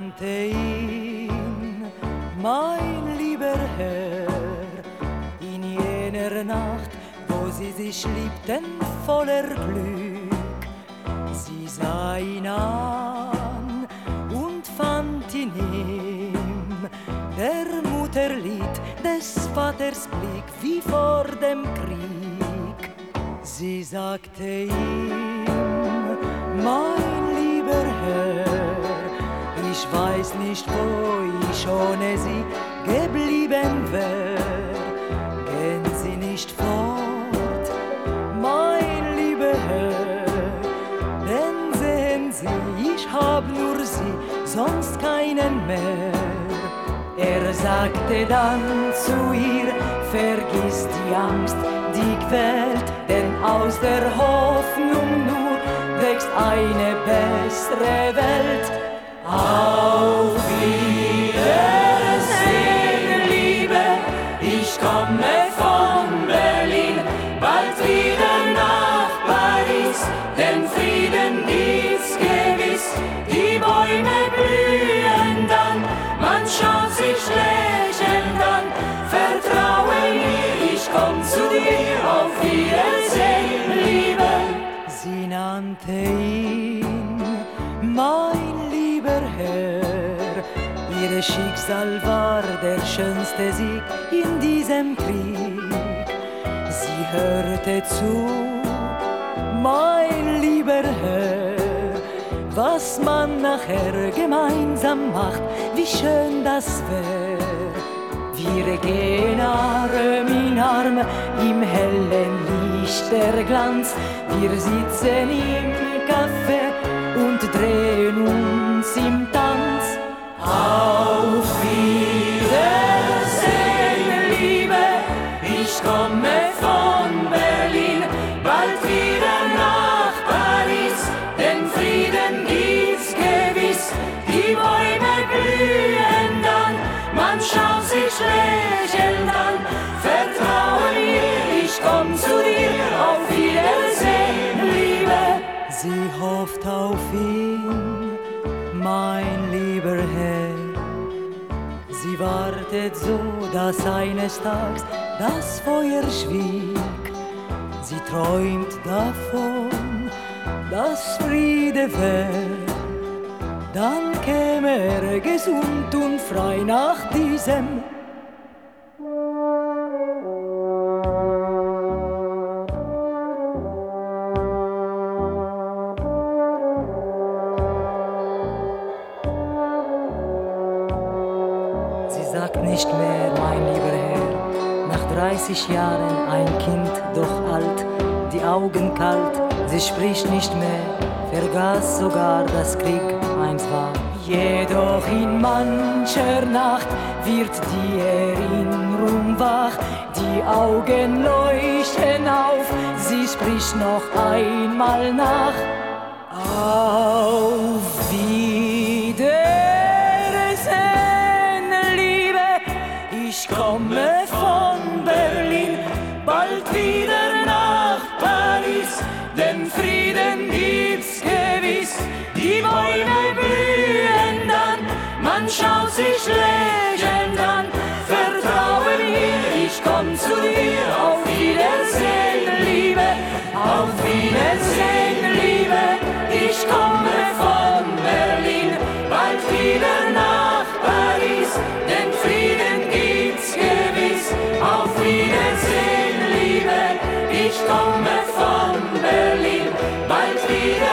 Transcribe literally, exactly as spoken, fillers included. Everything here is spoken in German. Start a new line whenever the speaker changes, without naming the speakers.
nannte ihn mein lieber Herr. In jener Nacht, wo sie sich liebten voller Glück, sie sah ihn an und fand in ihm der Mutter Lied, des Vaters Blick wie vor dem Krieg. Sie sagte ihm, mein lieber Herr, ich weiß nicht, wo ich ohne sie geblieben wär. Gehen Sie nicht fort, mein lieber Herr, denn sehen Sie, ich hab nur sie, sonst keinen mehr. Er sagte dann zu ihr, vergiss die Angst, die quält, denn aus der Hoffnung nur wächst eine bessere Welt. Auf Wiedersehen, Liebe, ich komme von Berlin, bald wieder nach Paris, denn Frieden gibt's gewiss, die Bäume blühen dann, man schaut sich lächelnd an, vertraue mir, ich komm zu dir, auf Wiedersehen, Liebe. Sie nannte ihn mein lieber Herr, ihr Schicksal war der schönste Sieg in diesem Krieg. Sie hörte zu, mein lieber Herr, was man nachher gemeinsam macht, wie schön das wär. Wir gehen Arm in Arm im hellen Licht der Glanz, wir sitzen im Café und drehen uns im Tanz. Auf Wiedersehen, Liebe, ich komme von Berlin, bald wieder nach Paris, denn Frieden gibt's gewiss, die Bäume blühen dann, man schaut sich lächelnd an, vertraue mir, ich komm zu dir, auf Wiedersehen, Liebe. Sie hofft auf ihn, mein lieber Herr. Sie wartet so, dass eines Tages das Feuer schwieg. Sie träumt davon, dass Friede wär. Dann käme er gesund und frei nach diesem nicht mehr, mein lieber Herr. Nach dreißig Jahren ein Kind, doch alt, die Augen kalt, sie spricht nicht mehr, vergaß sogar, dass Krieg eins war. Jedoch in mancher Nacht wird die Erinnerung wach, die Augen leuchten auf, sie spricht noch einmal nach. Auf Wiedersehen, ich komme von Berlin, bald wieder nach Paris, denn Frieden gibt's gewiss, die Bäume blühen dann, man schaut sich lächelnd an, vertraue mir, ich komm zu dir, auf Wiedersehen, Liebe, auf Wiedersehen, Liebe, ich komme von Berlin, bald wieder nach Paris, denn Frieden gibt's gewiss, auf Wiedersehen, Liebe, ich komme von Berlin, bald wieder